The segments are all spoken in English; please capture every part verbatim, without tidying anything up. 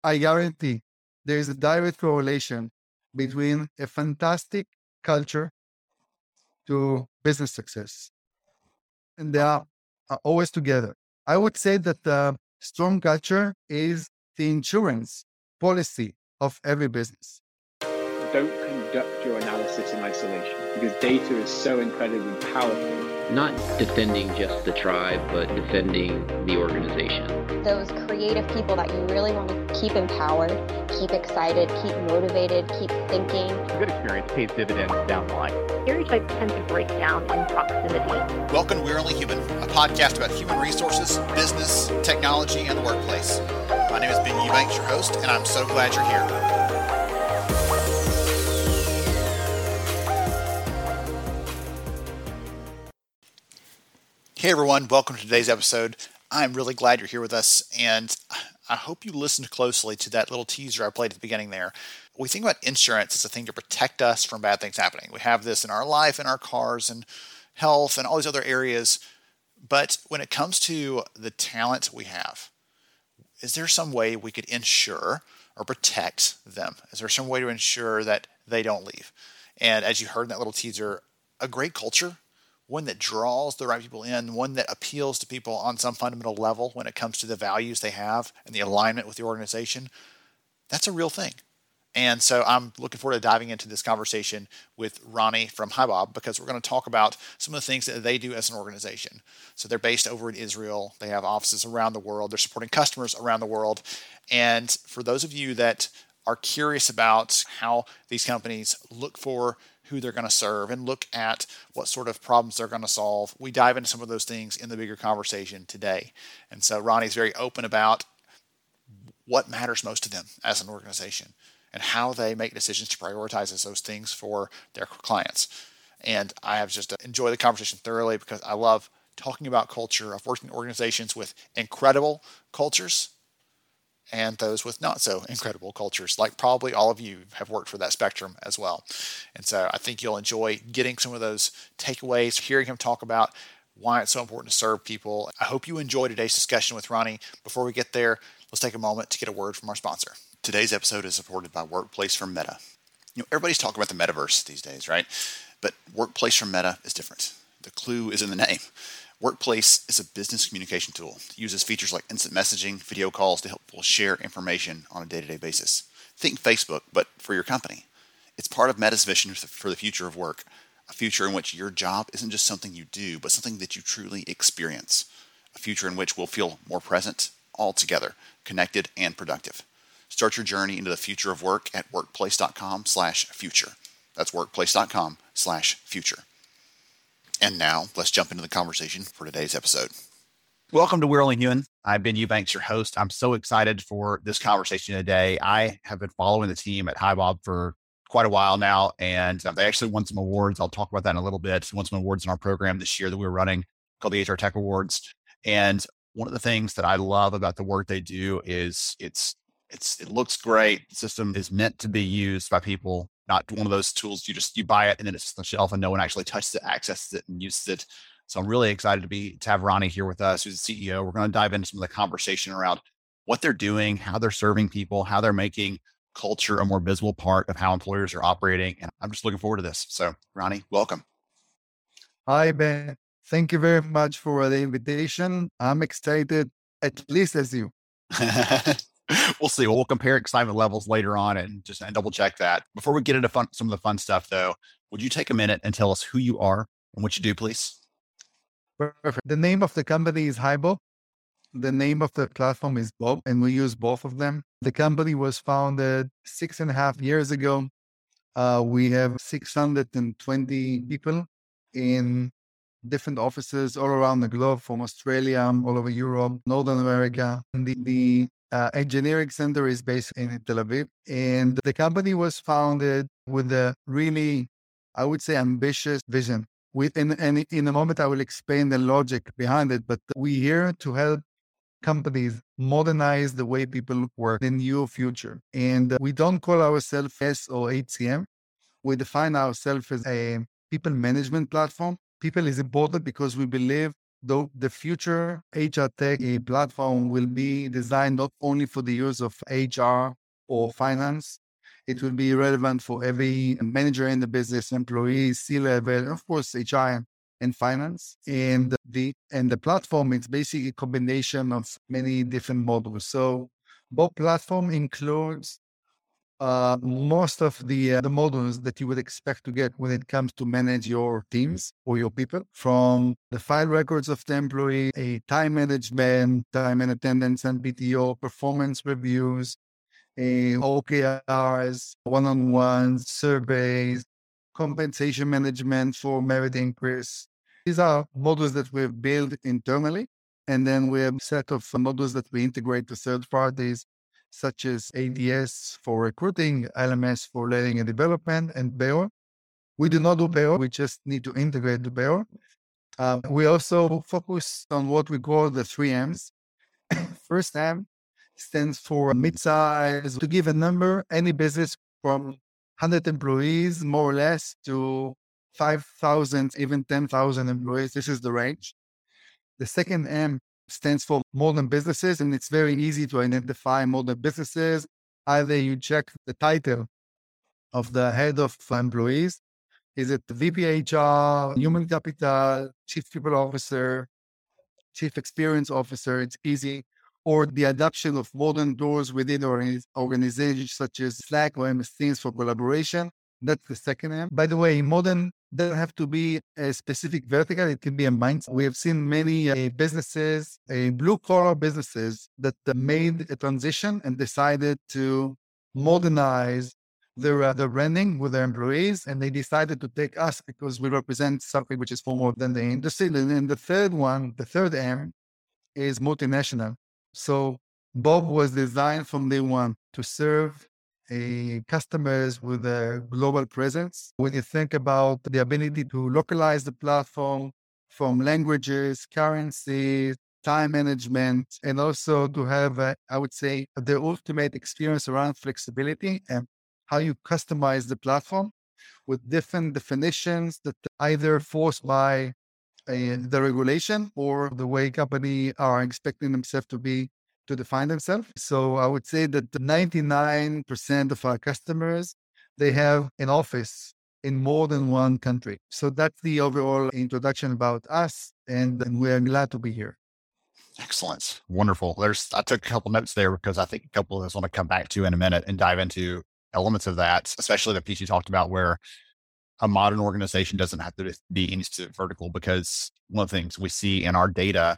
I guarantee there is a direct correlation between a fantastic culture to business success. And they are, are always together. I would say that the strong culture is the insurance policy of every business. Don't conduct your analysis in isolation because data is so incredibly powerful. Not defending just the tribe, but defending the organization. Those creative people that you really want to keep empowered, keep excited, keep motivated, keep thinking. A good experience pays dividends down the line. Stereotypes tend to break down in proximity. Welcome to We're Only Human, a podcast about human resources, business, technology, and the workplace. My name is Ben Eubanks, your host, and I'm so glad you're here. Hey everyone, welcome to today's episode. I'm really glad you're here with us, and I hope you listened closely to that little teaser I played at the beginning there. We think about insurance as a thing to protect us from bad things happening. We have this in our life, in our cars, and health, and all these other areas. But when it comes to the talent we have, is there some way we could insure or protect them? Is there some way to ensure that they don't leave? And as you heard in that little teaser, a great culture, one that draws the right people in, one that appeals to people on some fundamental level when it comes to the values they have and the alignment with the organization, that's a real thing. And so I'm looking forward to diving into this conversation with Ronnie from HiBob because we're going to talk about some of the things that they do as an organization. So they're based over in Israel. They have offices around the world. They're supporting customers around the world. And for those of you that are curious about how these companies look for who they're going to serve and look at what sort of problems they're going to solve, we dive into some of those things in the bigger conversation today. And so Ronnie's very open about what matters most to them as an organization and how they make decisions to prioritize those things for their clients. And I have just enjoyed the conversation thoroughly because I love talking about culture. I've worked in organizations with incredible cultures and those with not so incredible cultures, like probably all of you have worked for that spectrum as well. And so I think you'll enjoy getting some of those takeaways, hearing him talk about why it's so important to serve people. I hope you enjoy today's discussion with Ronnie. Before we get there, let's take a moment to get a word from our sponsor. Today's episode is supported by Workplace from Meta. You know, everybody's talking about the metaverse these days, right? But Workplace from Meta is different. The clue is in the name. Workplace is a business communication tool. It uses features like instant messaging, video calls to help people share information on a day-to-day basis. Think Facebook, but for your company. It's part of Meta's vision for the future of work, a future in which your job isn't just something you do, but something that you truly experience, a future in which we'll feel more present, all together, connected and productive. Start your journey into the future of work at workplace.com slash future. That's workplace.com slash future. And now, let's jump into the conversation for today's episode. Welcome to We're Only Human. I'm Ben Eubanks, your host. I'm so excited for this conversation today. I have been following the team at HiBob for quite a while now, and um, they actually won some awards. I'll talk about that in a little bit. Won some awards in our program this year that we were running called the H R Tech Awards. And one of the things that I love about the work they do is it's it's it looks great. The system is meant to be used by people. Not one of those tools you just, you buy it and then it's on the shelf and no one actually touches it, accesses it and uses it. So I'm really excited to be, to have Ronnie here with us, who's the C E O. We're going to dive into some of the conversation around what they're doing, how they're serving people, how they're making culture a more visible part of how employers are operating. And I'm just looking forward to this. So Ronnie, welcome. Hi, Ben. Thank you very much for the invitation. I'm excited, at least as you. We'll see. Well, we'll compare excitement levels later on and just and double check that. Before we get into fun, some of the fun stuff, though, would you take a minute and tell us who you are and what you do, please? Perfect. The name of the company is HiBob. The name of the platform is Bob, and we use both of them. The company was founded six and a half years ago. Uh, we have six hundred twenty people in different offices all around the globe, from Australia, all over Europe, Northern America. And the, the Uh, engineering center is based in Tel Aviv, and the company was founded with a really, I would say, ambitious vision. Within and in a moment, I will explain the logic behind it. But we're here to help companies modernize the way people work in the new future. And we don't call ourselves S or H C M. We define ourselves as a people management platform. People is important because we believe Though the future H R tech platform will be designed not only for the use of H R or finance, it will be relevant for every manager in the business, employees, C-level, of course, H R and finance. And the and the platform is basically a combination of many different modules. So Bob platform includes uh, most of the uh, the modules that you would expect to get when it comes to manage your teams or your people, from the file records of the employee, a time management, time and attendance and P T O, performance reviews, a O K Rs, one-on-ones, surveys, compensation management for merit increase. These are modules that we've built internally. And then we have a set of modules that we integrate to third parties, such as A D S for recruiting, L M S for learning and development, and B E O. We do not do B E O. We just need to integrate the B E O. Um, we also focus on what we call the three M's. First M stands for mid-size. To give a number, any business from one hundred employees, more or less, to five thousand, even ten thousand employees. This is the range. The second M stands for modern businesses, and it's very easy to identify modern businesses. Either you check the title of the head of employees. Is it V P H R, human capital, chief people officer, chief experience officer? It's easy. Or the adoption of modern tools within organizations such as Slack or M S Teams for collaboration. That's the second M. By the way, modern doesn't have to be a specific vertical. It can be a mindset. We have seen many uh, businesses, uh, blue-collar businesses that uh, made a transition and decided to modernize their, uh, their branding with their employees. And they decided to take us because we represent something which is far more than the industry. And then the third one, the third M, is multinational. So Bob was designed from day one to serve a customers with a global presence. When you think about the ability to localize the platform from languages, currencies, time management, and also to have, a, I would say, the ultimate experience around flexibility and how you customize the platform with different definitions that either forced by a, the regulation or the way company are expecting themselves to be to define themselves. So I would say that ninety-nine percent of our customers, they have an office in more than one country. So that's the overall introduction about us, and we are glad to be here. Excellent. Wonderful. There's, I took a couple notes there because I think a couple of us want to come back to in a minute and dive into elements of that, especially the piece you talked about where a modern organization doesn't have to be any specific vertical, because one of the things we see in our data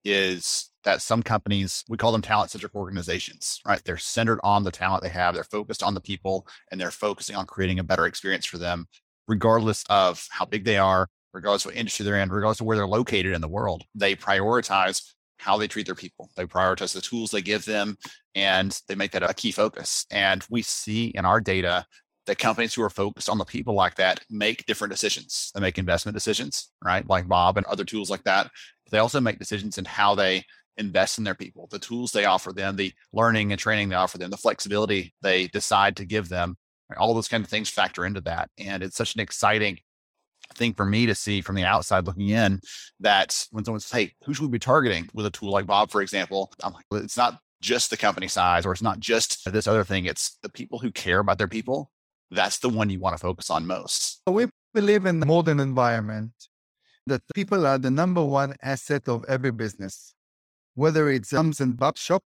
is that some companies, we call them talent-centric organizations, right? They're centered on the talent they have. They're focused on the people, and they're focusing on creating a better experience for them, regardless of how big they are, regardless of what industry they're in, regardless of where they're located in the world. They prioritize how they treat their people. They prioritize the tools they give them, and they make that a key focus. And we see in our data that companies who are focused on the people like that make different decisions. They make investment decisions, right? Like Bob and other tools like that. They also make decisions in how they invest in their people, the tools they offer them, the learning and training they offer them, the flexibility they decide to give them. Right? All those kind of things factor into that. And it's such an exciting thing for me to see from the outside looking in, that when someone says, hey, who should we be targeting with a tool like Bob, for example? I'm like, well, it's not just the company size, or it's not just this other thing. It's the people who care about their people. That's the one you want to focus on most. We live in a modern environment that people are the number one asset of every business, whether it's a mums and pop shop,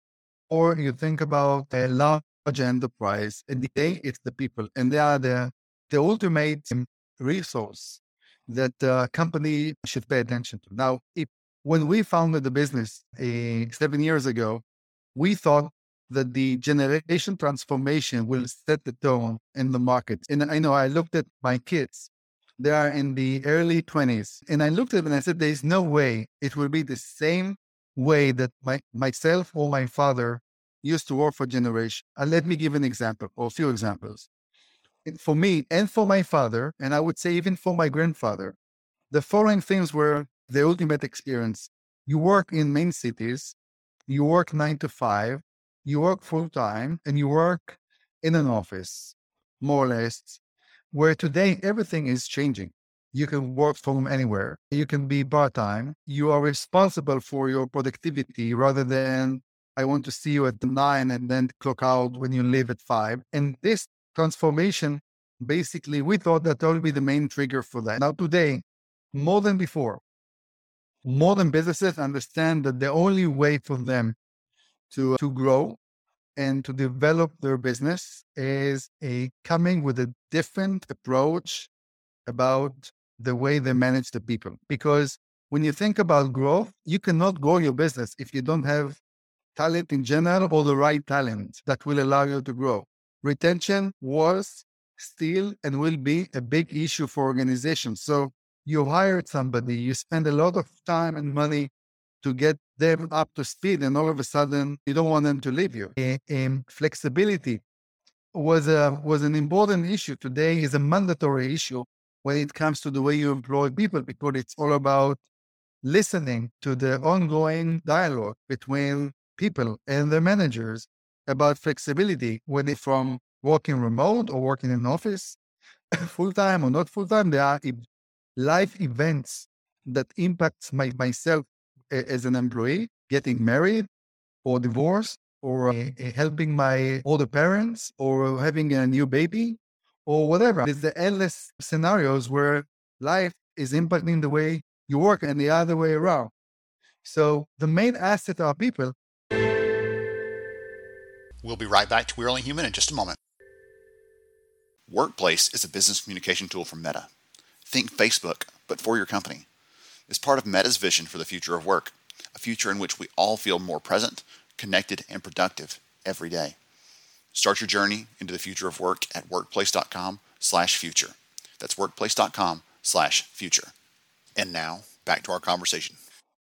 or you think about a large enterprise. At the day, it's the people, and they are the, the ultimate resource that a company should pay attention to. Now, if, when we founded the business uh, seven years ago, we thought that the generation transformation will set the tone in the market. And I know I looked at my kids, they are in the early twenties. And I looked at them and I said, there's no way it will be the same way that my myself or my father used to work for generation. And let me give an example or a few examples. For me and for my father, and I would say even for my grandfather, the following things were the ultimate experience. You work in main cities, you work nine to five, you work full time, and you work in an office, more or less, where today everything is changing. You can work from anywhere. You can be part-time. You are responsible for your productivity rather than I want to see you at nine and then clock out when you leave at five. And this transformation, basically, we thought that will be the main trigger for that. Now today, more than before, modern businesses understand that the only way for them to, to grow and to develop their business is a coming with a different approach about the way they manage the people. Because when you think about growth, you cannot grow your business if you don't have talent in general or the right talent that will allow you to grow. Retention was, still, and will be a big issue for organizations. So you hired somebody, you spend a lot of time and money to get them up to speed, and all of a sudden you don't want them to leave you. And flexibility was a was an important issue. Today is a mandatory issue when it comes to the way you employ people, because it's all about listening to the ongoing dialogue between people and their managers about flexibility, whether from working remote or working in office, full-time or not full-time. There are e- life events that impacts my, myself a- as an employee, getting married or divorced, or uh, helping my older parents, or having a new baby, or whatever. There's the endless scenarios where life is impacting the way you work and the other way around. So the main asset are people. We'll be right back to We're Only Human in just a moment. Workplace is a business communication tool from Meta. Think Facebook, but for your company. It's part of Meta's vision for the future of work, a future in which we all feel more present, connected, and productive every day. Start your journey into the future of work at workplace.com slash future. That's workplace.com slash future. And now, back to our conversation.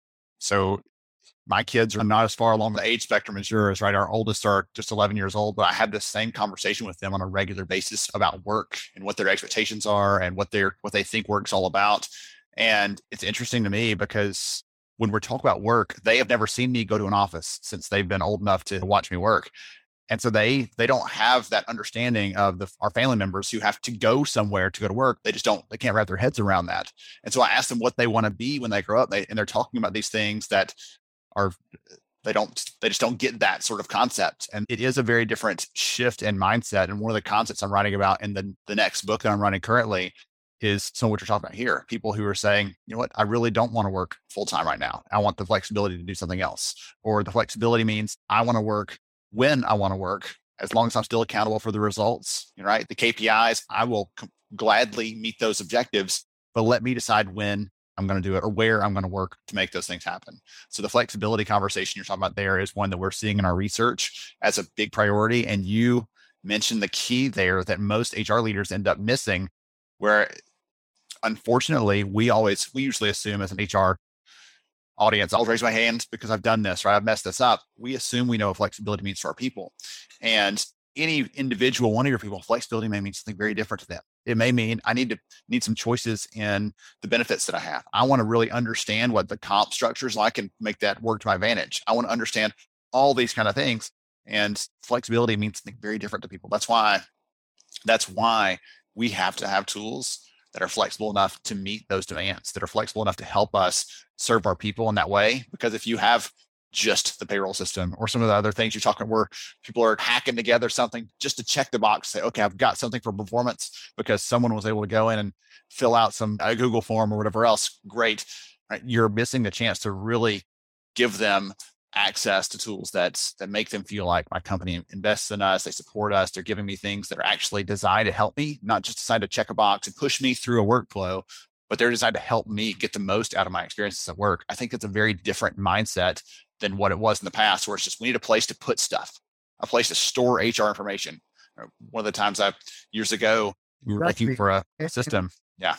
So my kids are not as far along the age spectrum as yours, right? Our oldest are just eleven years old, but I have the same conversation with them on a regular basis about work and what their expectations are and what they're, what they think work's all about. And it's interesting to me because when we're talking about work, they have never seen me go to an office since they've been old enough to watch me work. And so they they don't have that understanding of the, our family members who have to go somewhere to go to work. They just don't, they can't wrap their heads around that. And so I asked them what they want to be when they grow up. They, and they're talking about these things that are, they don't, they just don't get that sort of concept. And it is a very different shift in mindset. And one of the concepts I'm writing about in the, the next book that I'm writing currently is some of what you're talking about here. People who are saying, you know what, I really don't want to work full time right now. I want the flexibility to do something else. Or the flexibility means I want to work when I want to work, as long as I'm still accountable for the results, right? The K P Is, I will c- gladly meet those objectives, but let me decide when I'm going to do it or where I'm going to work to make those things happen. So the flexibility conversation you're talking about there is one that we're seeing in our research as a big priority. And you mentioned the key there that most H R leaders end up missing, where unfortunately we always, we usually assume as an H R audience, I'll raise my hand because I've done this, right? I've messed this up. We assume we know what flexibility means to our people. And any individual, one of your people, flexibility may mean something very different to them. It may mean I need to need some choices in the benefits that I have. I want to really understand what the comp structure is like and make that work to my advantage. I want to understand all these kind of things. And flexibility means something very different to people. That's why, that's why we have to have tools that are flexible enough to meet those demands, that are flexible enough to help us serve our people in that way. Because if you have just the payroll system or some of the other things you're talking where people are hacking together something just to check the box, say, okay, I've got something for performance because someone was able to go in and fill out some a Google form or whatever else, great. Right? You're missing the chance to really give them access to tools that that make them feel like my company invests in us, they support us, they're giving me things that are actually designed to help me, not just designed to check a box and push me through a workflow, but they're designed to help me get the most out of my experiences at work. I think it's a very different mindset than what it was in the past, where it's just, we need a place to put stuff, a place to store H R information. One of the times I, years ago, we were Exactly. looking for a system. Yeah.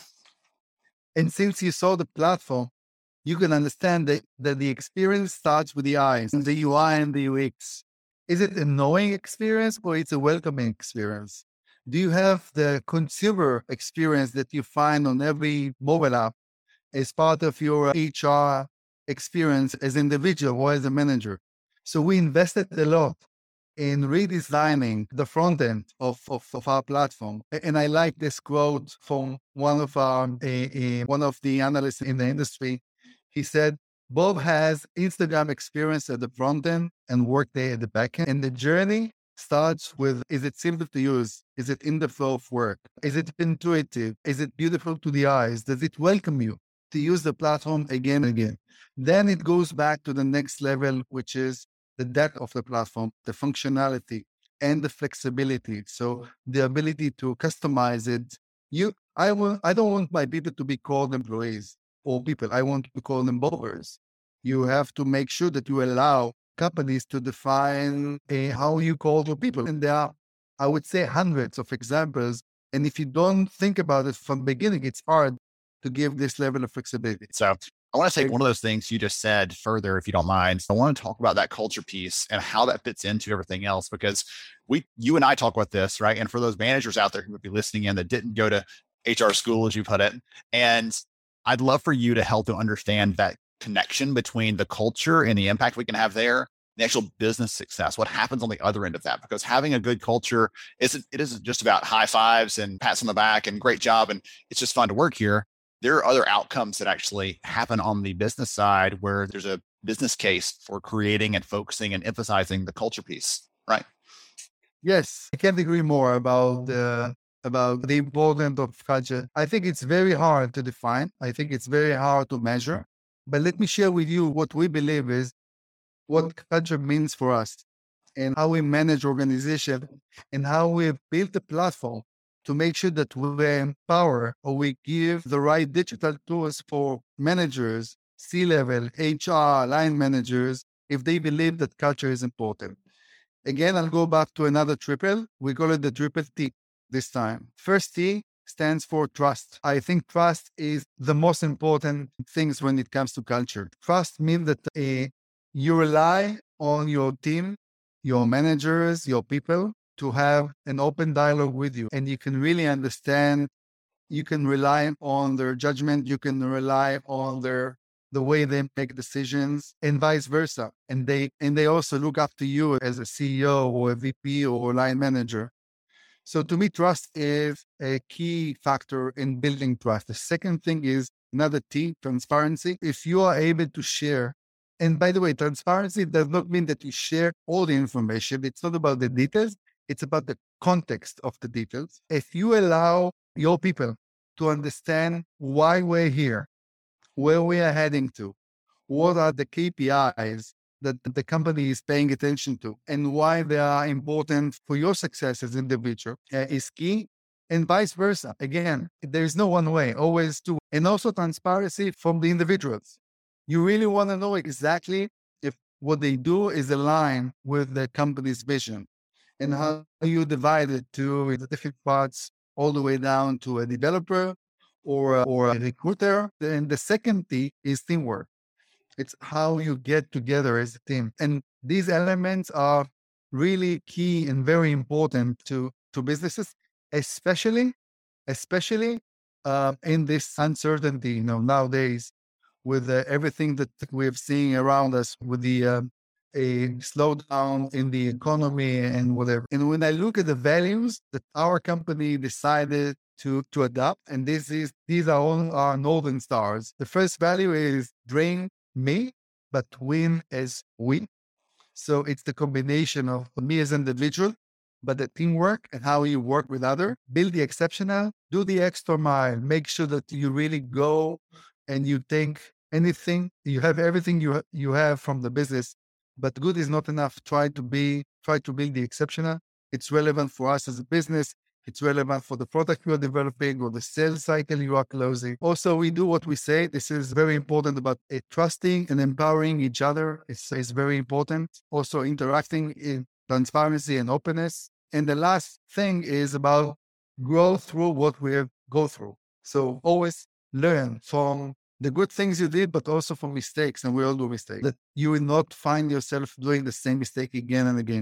And since you saw the platform, you can understand that, that the experience starts with the eyes and the U I and the U X. Is it a knowing experience or it's a welcoming experience? Do you have the consumer experience that you find on every mobile app as part of your H R experience as an individual or as a manager? So we invested a lot in redesigning the front end of, of, of our platform. And I like this quote from one of our a, a, one of the analysts in the industry. He said, Bob has Instagram experience at the front end and Workday at the back end. And the journey starts with, is it simple to use? Is it in the flow of work? Is it intuitive? Is it beautiful to the eyes? Does it welcome you to use the platform again and again? Then it goes back to the next level, which is the depth of the platform, the functionality, and the flexibility. So the ability to customize it. You, I will, I don't want my people to be called employees or people. I want to call them Bobbers. You have to make sure that you allow companies to define uh, how you call the people. And there are, I would say, hundreds of examples. And if you don't think about it from the beginning, it's hard to give this level of flexibility. So I want to take one of those things you just said further, if you don't mind. I want to talk about that culture piece and how that fits into everything else, because we, you and I talk about this, right? And for those managers out there who would be listening in that didn't go to H R school, as you put it, and I'd love for you to help them understand that connection between the culture and the impact we can have there, the actual business success, what happens on the other end of that. Because having a good culture isn't, it isn't just about high fives and pats on the back and great job and it's just fun to work here. There are other outcomes that actually happen on the business side where there's a business case for creating and focusing and emphasizing the culture piece, right? Yes, I can't agree more about the about the importance of culture. I think it's very hard to define. I think it's very hard to measure. But let me share with you what we believe is what culture means for us and how we manage organization and how we build a platform to make sure that we empower or we give the right digital tools for managers, C-level, H R, line managers, if they believe that culture is important. Again, I'll go back to another triple. We call it the triple T this time. First T stands for trust. I think trust is the most important things when it comes to culture. Trust means that uh, you rely on your team, your managers, your people to have an open dialogue with you. And you can really understand, you can rely on their judgment, you can rely on their the way they make decisions and vice versa. And they and they also look up to you as a C E O or a V P or a line manager. So to me, trust is a key factor in building trust. The second thing is another T, transparency. If you are able to share, and by the way, transparency does not mean that you share all the information. It's not about the details. It's about the context of the details. If you allow your people to understand why we're here, where we are heading to, what are the K P Is that the company is paying attention to, and why they are important for your success as an individual uh, is key, and vice versa. Again, there is no one way, always two. And also transparency from the individuals. You really want to know exactly if what they do is aligned with the company's vision and how you divide it to the different parts all the way down to a developer or a, or a recruiter. And the second T is teamwork. It's how you get together as a team. And these elements are really key and very important to, to businesses, especially, especially uh, in this uncertainty, you know, nowadays with uh, everything that we're seeing around us with the uh, a slowdown in the economy and whatever. And when I look at the values that our company decided to, to adopt, and this is these are all our Northern Stars. The first value is drain me, but win as we. So it's the combination of me as an individual, but the teamwork and how you work with others, build the exceptional, do the extra mile, make sure that you really go and you take anything, you have everything you you have from the business, but good is not enough. Try to be, try to build the exceptional. It's relevant for us as a business. It's relevant for the product you are developing or the sales cycle you are closing. Also, we do what we say. This is very important about uh, trusting and empowering each other. It's, it's very important. Also, interacting in transparency and openness. And the last thing is about grow through what we have go through. So always learn from the good things you did, but also from mistakes. And we all do mistakes. That you will not find yourself doing the same mistake again and again.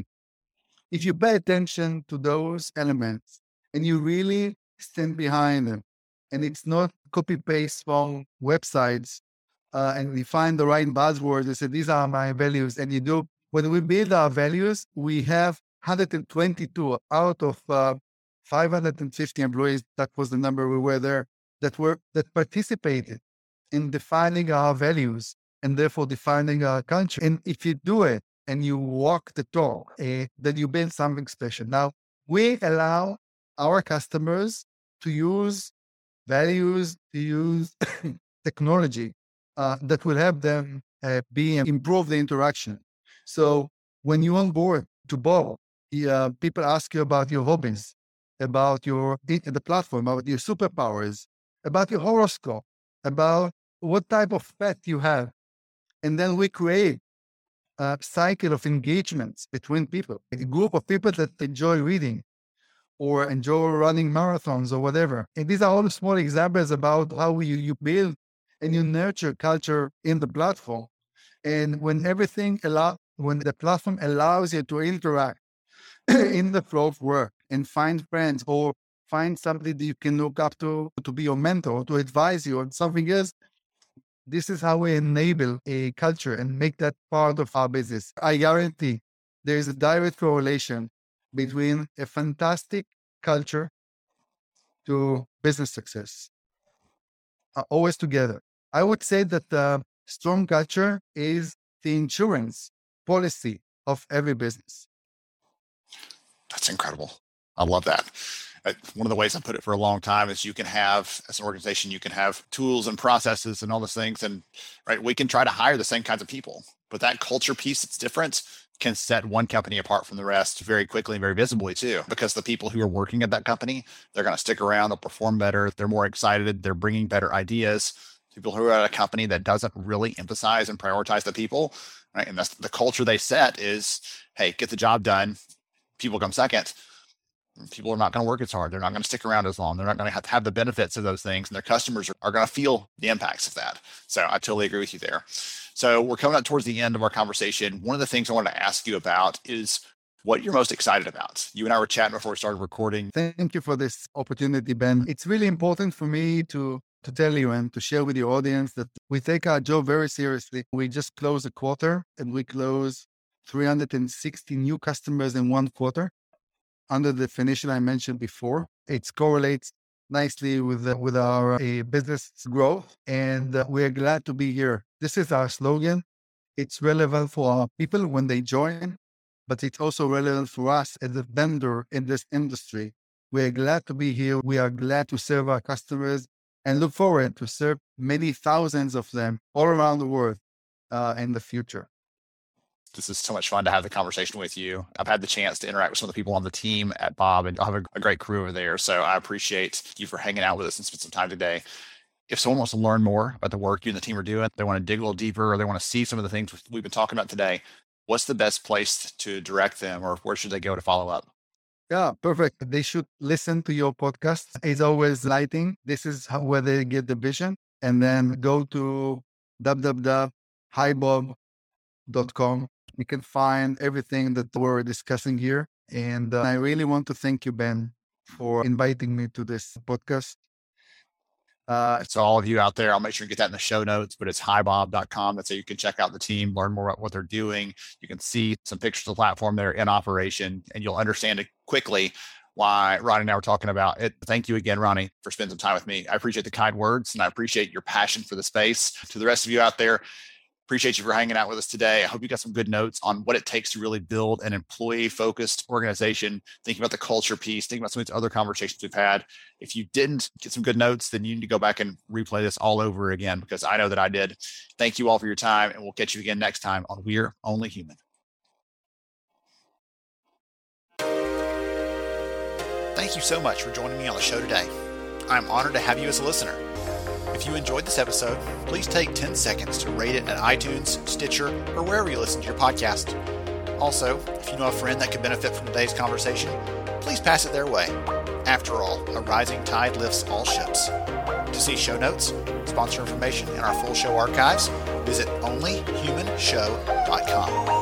If you pay attention to those elements, and you really stand behind them, and it's not copy paste from websites, uh, and you find the right buzzwords and say, these are my values. And you do, when we build our values, we have hundred twenty-two out of uh, five hundred fifty employees, that was the number we were there, that were that participated in defining our values and therefore defining our culture. And if you do it and you walk the talk, uh, then you build something special. Now, we allow our customers to use values, to use technology uh, that will help them uh, be improve the interaction. So when you onboard to Bob, uh, people ask you about your hobbies, about your the platform, about your superpowers, about your horoscope, about what type of pet you have. And then we create a cycle of engagements between people, a group of people that enjoy reading or enjoy running marathons or whatever. And these are all small examples about how you, you build and you nurture culture in the platform. And when everything allow, when the platform allows you to interact in the flow of work and find friends or find somebody that you can look up to, to be your mentor, to advise you on something else, this is how we enable a culture and make that part of our business. I guarantee there is a direct correlation between a fantastic culture to business success. Uh, always together. I would say that uh, strong culture is the insurance policy of every business. That's incredible. I love that. One of the ways I put it for a long time is you can have, as an organization, you can have tools and processes and all those things. And right, we can try to hire the same kinds of people, but that culture piece that's different can set one company apart from the rest very quickly and very visibly too, because the people who are working at that company, they're going to stick around, they'll perform better, they're more excited, they're bringing better ideas. People who are at a company that doesn't really emphasize and prioritize the people, right? And that's the culture they set is, hey, get the job done. People come second. People are not going to work as hard. They're not going to stick around as long. They're not going to have to have the benefits of those things. And their customers are, are going to feel the impacts of that. So I totally agree with you there. So we're coming up towards the end of our conversation. One of the things I wanted to ask you about is what you're most excited about. You and I were chatting before we started recording. Thank you for this opportunity, Ben. It's really important for me to, to tell you and to share with your audience that we take our job very seriously. We just closed a quarter and we closed three hundred sixty new customers in one quarter. Under the definition I mentioned before, it correlates nicely with uh, with our uh, business growth, and uh, we're glad to be here. This is our slogan. It's relevant for our people when they join, but it's also relevant for us as a vendor in this industry. We're glad to be here. We are glad to serve our customers and look forward to serve many thousands of them all around the world uh, in the future. This is so much fun to have the conversation with you. I've had the chance to interact with some of the people on the team at Bob, and I have a, a great crew over there. So I appreciate you for hanging out with us and spend some time today. If someone wants to learn more about the work you and the team are doing, they want to dig a little deeper, or they want to see some of the things we've been talking about today, what's the best place to direct them, or where should they go to follow up? Yeah, perfect. They should listen to your podcast. It's always lighting. This is how, where they get the vision. And then go to w w w dot hi bob dot com. You can find everything that we're discussing here. And uh, I really want to thank you, Ben, for inviting me to this podcast. Uh, so all of you out there, I'll make sure you get that in the show notes, but it's hi bob dot com. That's how you can check out the team, learn more about what they're doing. You can see some pictures of the platform that are in operation, and you'll understand it quickly why Ronnie and I were talking about it. Thank you again, Ronnie, for spending some time with me. I appreciate the kind words, and I appreciate your passion for the space. To the rest of you out there, appreciate you for hanging out with us today. I hope you got some good notes on what it takes to really build an employee-focused organization, thinking about the culture piece, thinking about some of these other conversations we've had. If you didn't get some good notes, then you need to go back and replay this all over again, because I know that I did. Thank you all for your time, and we'll catch you again next time on We're Only Human. Thank you so much for joining me on the show today. I'm honored to have you as a listener. If you enjoyed this episode, please take ten seconds to rate it at iTunes, Stitcher, or wherever you listen to your podcast. Also, if you know a friend that could benefit from today's conversation, please pass it their way. After all, a rising tide lifts all ships. To see show notes, sponsor information, and our full show archives, visit only human show dot com.